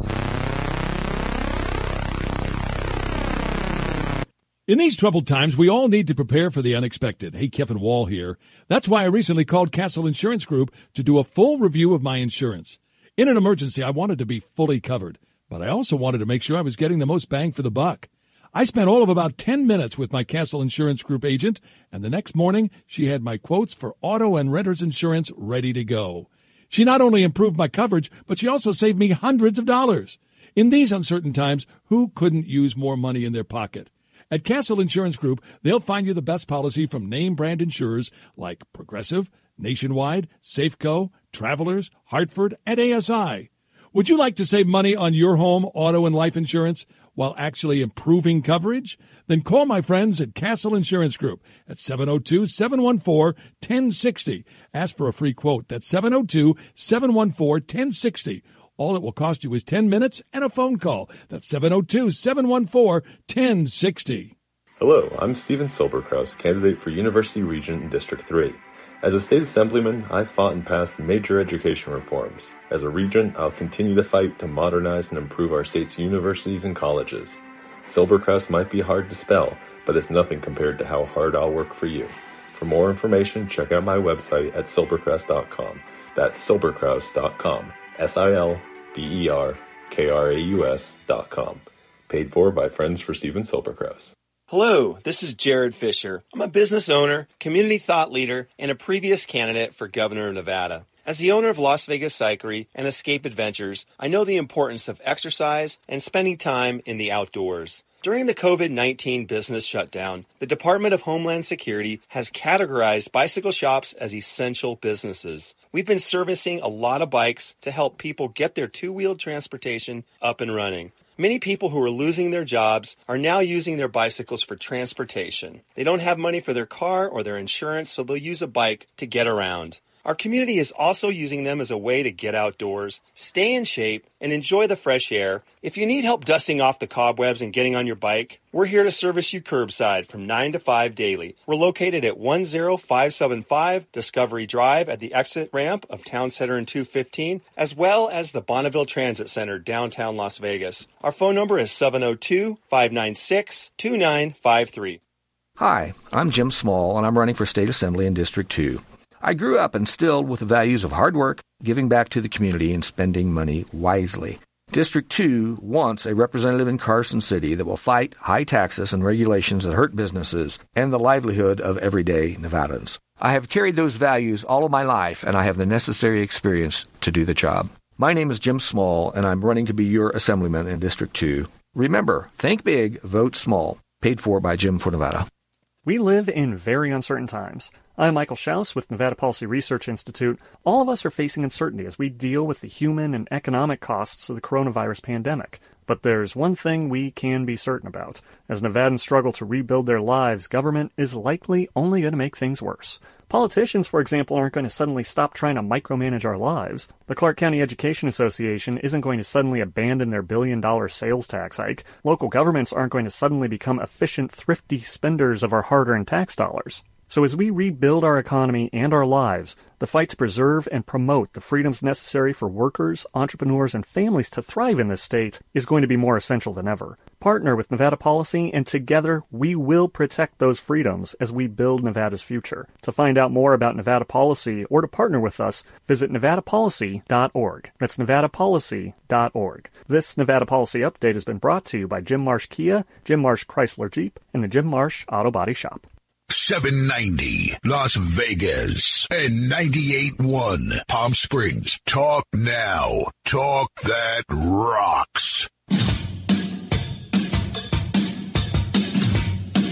In these troubled times, we all need to prepare for the unexpected. Hey, Kevin Wall here. That's why I recently called Castle Insurance Group to do a full review of my insurance. In an emergency, I wanted to be fully covered, but I also wanted to make sure I was getting the most bang for the buck. I spent all of about ten minutes with my Castle Insurance Group agent, and the next morning, she had my quotes for auto and renter's insurance ready to go. She not only improved my coverage, but she also saved me hundreds of dollars. In these uncertain times, who couldn't use more money in their pocket? At Castle Insurance Group, they'll find you the best policy from name brand insurers like Progressive, Nationwide, Safeco, Travelers, Hartford, and A S I. Would you like to save money on your home, auto, and life insurance while actually improving coverage? Then call my friends at Castle Insurance Group at seven oh two, seven one four, one oh six oh. Ask for a free quote. That's seven oh two, seven one four, one oh six oh. All it will cost you is ten minutes and a phone call. That's seven oh two, seven one four, one oh six oh. Hello, I'm Steven Silberkraus, candidate for University Regent in District three. As a state assemblyman, I've fought and passed major education reforms. As a regent, I'll continue to fight to modernize and improve our state's universities and colleges. Silberkraus might be hard to spell, but it's nothing compared to how hard I'll work for you. For more information, check out my website at silberkraus dot com. That's silberkraus dot com. S I L B E R K R A U S dot com. Paid for by Friends for Steven Silberkraus. Hello, this is Jared Fisher. I'm a business owner, community thought leader, and a previous candidate for governor of Nevada. As the owner of Las Vegas Cyclery and Escape Adventures, I know the importance of exercise and spending time in the outdoors. During the COVID nineteen business shutdown, the Department of Homeland Security has categorized bicycle shops as essential businesses. We've been servicing a lot of bikes to help people get their two-wheeled transportation up and running. Many people who are losing their jobs are now using their bicycles for transportation. They don't have money for their car or their insurance, so they'll use a bike to get around. Our community is also using them as a way to get outdoors, stay in shape, and enjoy the fresh air. If you need help dusting off the cobwebs and getting on your bike, we're here to service you curbside from nine to five daily. We're located at one oh five seven five Discovery Drive at the exit ramp of Town Center and two fifteen, as well as the Bonneville Transit Center, downtown Las Vegas. Our phone number is seven oh two, five nine six, two nine five three. Hi, I'm Jim Small, and I'm running for State Assembly in District two. I grew up instilled with the values of hard work, giving back to the community, and spending money wisely. District two wants a representative in Carson City that will fight high taxes and regulations that hurt businesses and the livelihood of everyday Nevadans. I have carried those values all of my life, and I have the necessary experience to do the job. My name is Jim Small, and I'm running to be your assemblyman in District two. Remember, think big, vote small. Paid for by Jim for Nevada. We live in very uncertain times. I'm Michael Schaus with Nevada Policy Research Institute. All of us are facing uncertainty as we deal with the human and economic costs of the coronavirus pandemic. But there's one thing we can be certain about. As Nevadans struggle to rebuild their lives, government is likely only going to make things worse. Politicians, for example, aren't going to suddenly stop trying to micromanage our lives. The Clark County Education Association isn't going to suddenly abandon their billion-dollar sales tax hike. Local governments aren't going to suddenly become efficient, thrifty spenders of our hard-earned tax dollars. So as we rebuild our economy and our lives, the fight to preserve and promote the freedoms necessary for workers, entrepreneurs, and families to thrive in this state is going to be more essential than ever. Partner with Nevada Policy, and together we will protect those freedoms as we build Nevada's future. To find out more about Nevada Policy or to partner with us, visit nevada policy dot org. That's nevada policy dot org. This Nevada Policy Update has been brought to you by Jim Marsh Kia, Jim Marsh Chrysler Jeep, and the Jim Marsh Auto Body Shop. seven ninety Las Vegas and ninety-eight point one Palm Springs. Talk now. Talk that rocks.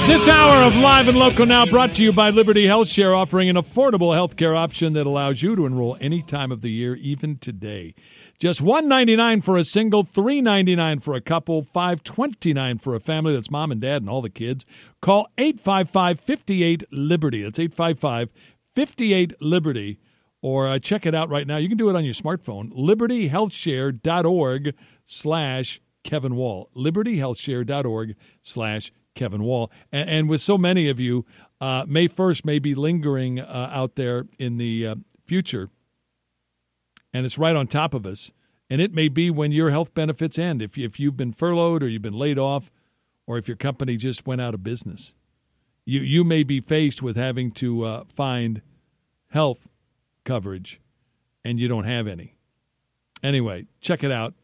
This hour of Live and Local Now brought to you by Liberty Health Share, offering an affordable health care option that allows you to enroll any time of the year, even today. Just one dollar and ninety-nine cents for a single, three dollars and ninety-nine cents for a couple, five dollars and twenty-nine cents for a family. That's mom and dad and all the kids. Call eight five five, five eight, Liberty. That's eight five five, five eight, Liberty. Or uh, check it out right now. You can do it on your smartphone. libertyhealthshare.org slash Kevin Wall. libertyhealthshare.org slash Kevin Wall. And, and with so many of you, uh, May first may be lingering uh, out there in the uh, future. And it's right on top of us. And it may be when your health benefits end, if, you, if you've been furloughed or you've been laid off, or if your company just went out of business. You, you may be faced with having to uh, find health coverage, and you don't have any. Anyway, check it out.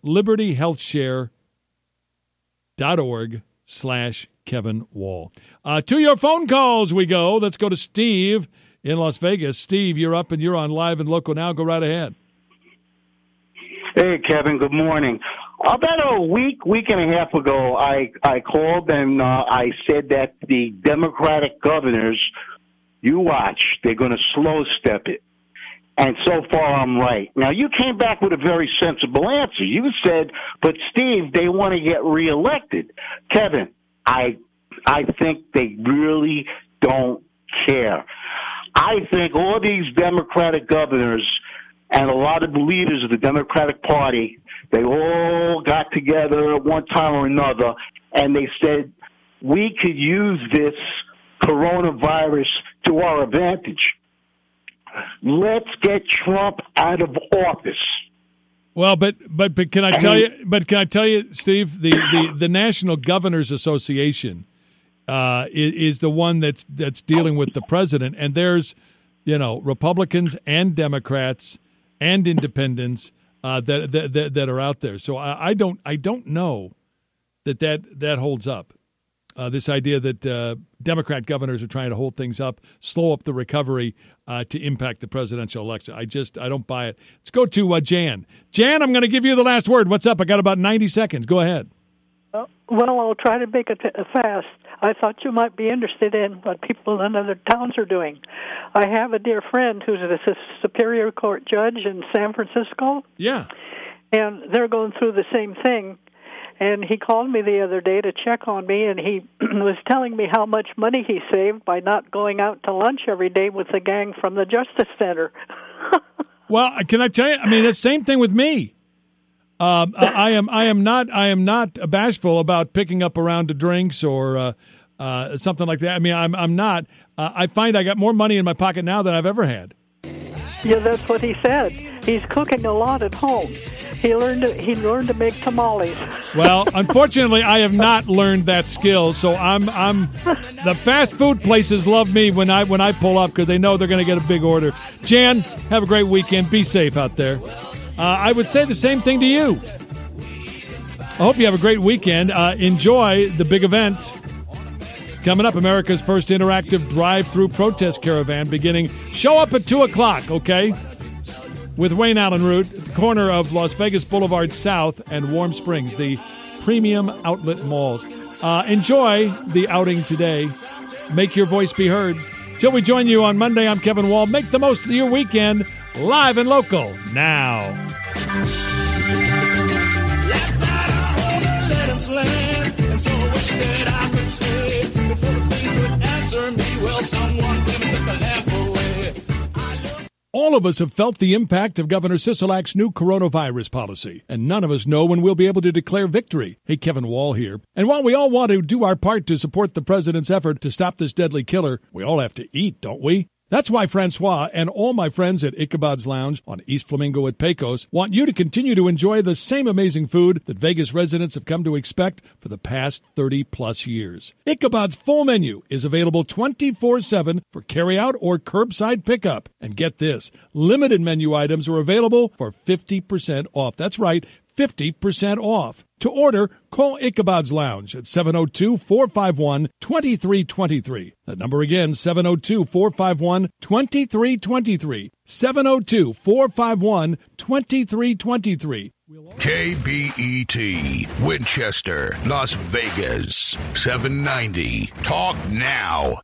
libertyhealthshare.org slash Kevin Wall. Uh, to your phone calls we go. Let's go to Steve in Las Vegas. Steve, you're up and you're on Live and Local Now. Go right ahead. Hey, Kevin, good morning. About a week, week and a half ago, I, I called and uh, I said that the Democratic governors, you watch, they're going to slow step it. And so far, I'm right. Now, you came back with a very sensible answer. You said, but Steve, they want to get reelected. Kevin, I, I think they really don't care. I think all these Democratic governors and a lot of the leaders of the Democratic Party, they all got together at one time or another, and they said, we could use this coronavirus to our advantage. Let's get Trump out of office. Well, but but but can I tell you? But can I tell you, Steve? The the, the National Governors Association uh, is, is the one that's that's dealing with the president, and there's you know Republicans and Democrats and Independents uh, that, that that are out there. So I, I don't I don't know that that, that holds up. Uh, this idea that uh, Democrat governors are trying to hold things up, slow up the recovery uh, to impact the presidential election. I just, I don't buy it. Let's go to uh, Jan. Jan, I'm going to give you the last word. What's up? I got about ninety seconds. Go ahead. Uh, well, I'll try to make it fast. I thought you might be interested in what people in other towns are doing. I have a dear friend who's a Superior Court judge in San Francisco. Yeah. And they're going through the same thing. And he called me the other day to check on me, and he was telling me how much money he saved by not going out to lunch every day with the gang from the Justice Center. Well, can I tell you? I mean, the same thing with me. Um, I am, I am not, I am not bashful about picking up a round of drinks or uh, uh, something like that. I mean, I'm, I'm not. Uh, I find I got more money in my pocket now than I've ever had. Yeah, that's what he said. He's cooking a lot at home. He learned to, he learned to make tamales. Well, unfortunately, I have not learned that skill. So I'm I'm the fast food places love me when I when I pull up because they know they're going to get a big order. Jan, have a great weekend. Be safe out there. Uh, I would say the same thing to you. I hope you have a great weekend. Uh, enjoy the big event coming up. America's first interactive drive-through protest caravan beginning. Show up at two o'clock, okay? With Wayne Allen Route, at the corner of Las Vegas Boulevard South and Warm Springs, the premium outlet malls. Uh, enjoy the outing today. Make your voice be heard. Till we join you on Monday, I'm Kevin Wall. Make the most of your weekend, live and local, now. Last night I heard a let slam, and so I wish that I could stay before the thing could answer me. Well, someone could have took the laugh away. All of us have felt the impact of Governor Sisolak's new coronavirus policy, and none of us know when we'll be able to declare victory. Hey, Kevin Wall here. And while we all want to do our part to support the president's effort to stop this deadly killer, we all have to eat, don't we? That's why Francois and all my friends at Ichabod's Lounge on East Flamingo at Pecos want you to continue to enjoy the same amazing food that Vegas residents have come to expect for the past thirty plus years. Ichabod's full menu is available twenty-four seven for carryout or curbside pickup. And get this, limited menu items are available for fifty percent off. That's right, fifty percent off. To order, call Ichabod's Lounge at seven oh two, four five one, two three two three. That number again, seven oh two, four five one, two three two three. seven oh two, four five one, two three two three. K B E T, Winchester, Las Vegas, seven ninety. Talk now.